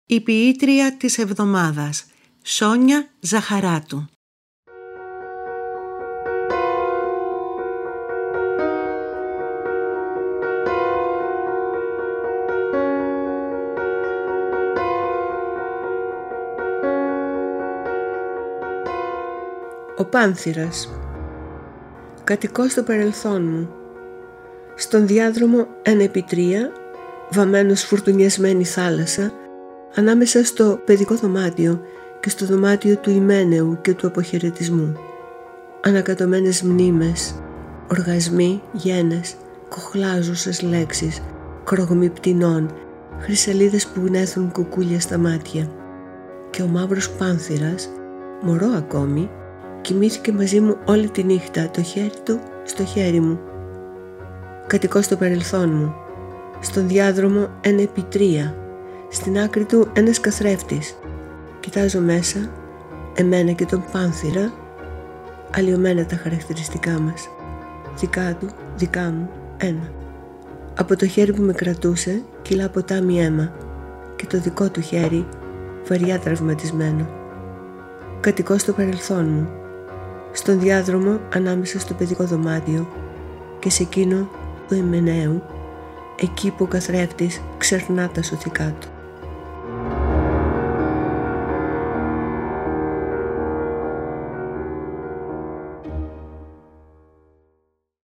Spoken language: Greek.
Η ποιήτρια της εβδομάδας, Σόνια Ζαχαράτου. Ο Πάνθηρας. Κατοικώ στο παρελθόν μου, στον διάδρομο 1/3, βαμμένος φουρτουνιασμένη θάλασσα, ανάμεσα στο παιδικό δωμάτιο και στο δωμάτιο του Ιμένεου και του αποχαιρετισμού. Ανακατωμένες μνήμες, οργασμοί, γένες, κοχλάζουσες λέξεις, κρογμοί πτηνών, χρυσαλίδες που γνέθουν κουκούλια στα μάτια. Και ο μαύρος Πάνθηρας, μωρό ακόμη, κοιμήθηκε μαζί μου όλη τη νύχτα, το χέρι του στο χέρι μου. Κατοικώ στο παρελθόν μου, στον διάδρομο 1/3, στην άκρη του ένας καθρέφτης. Κοιτάζω μέσα, εμένα και τον Πάνθηρα, αλλοιωμένα τα χαρακτηριστικά μας. Δικά του, δικά μου, ένα. Από το χέρι που με κρατούσε κυλά ποτάμι αίμα και το δικό του χέρι βαριά τραυματισμένο. Κατοικώ στο παρελθόν μου, στον διάδρομο ανάμεσα στο παιδικό δωμάτιο και σε εκείνο του Ιμένεου, εκεί που ο καθρέφτης ξερνά τα σωθικά του.